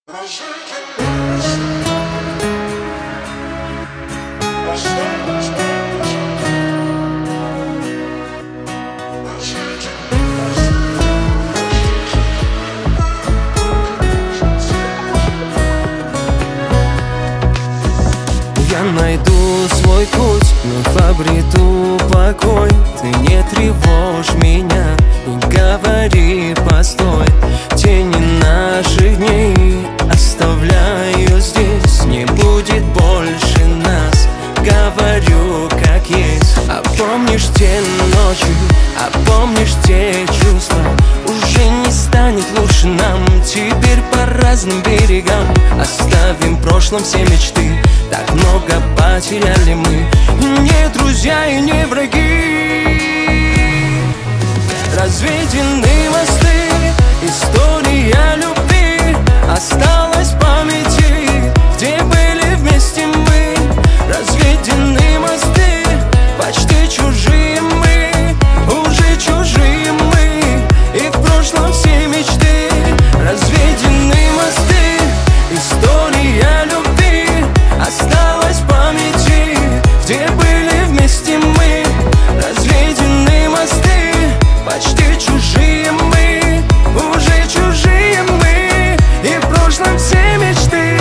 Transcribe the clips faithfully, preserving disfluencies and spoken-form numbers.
Я найду свой путь, вновь обрету покой. Ты не тревожь меня и говори постой. Тени наших дней оставляю здесь. Не будет больше нас, говорю как есть. А помнишь те ночи, а помнишь те чувства? Уже не станет лучше нам, теперь по разным берегам. Оставим в прошлом все мечты, так много потеряли мы. Не друзья и не враги. Разведены мосты, история любви осталась в памяти, где были вместе мы. Разведены мосты, почти чужие мы, уже чужие мы, и в прошлом все мечты. Разведены мосты, история любви осталась в памяти, где были вместе мы. Разведены мосты, почти чужие мы, уже чужие мы, и в прошлом все мечты.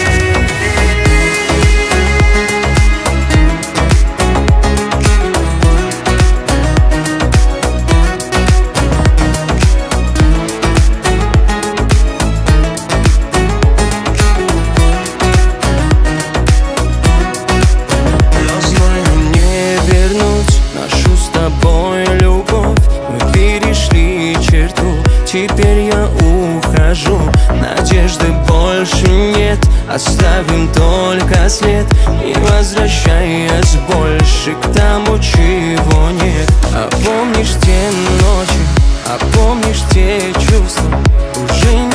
Теперь я ухожу, надежды больше нет. Оставим только след, не возвращаясь больше к тому, чего нет. А помнишь те ночи, а помнишь те чувства? Уже не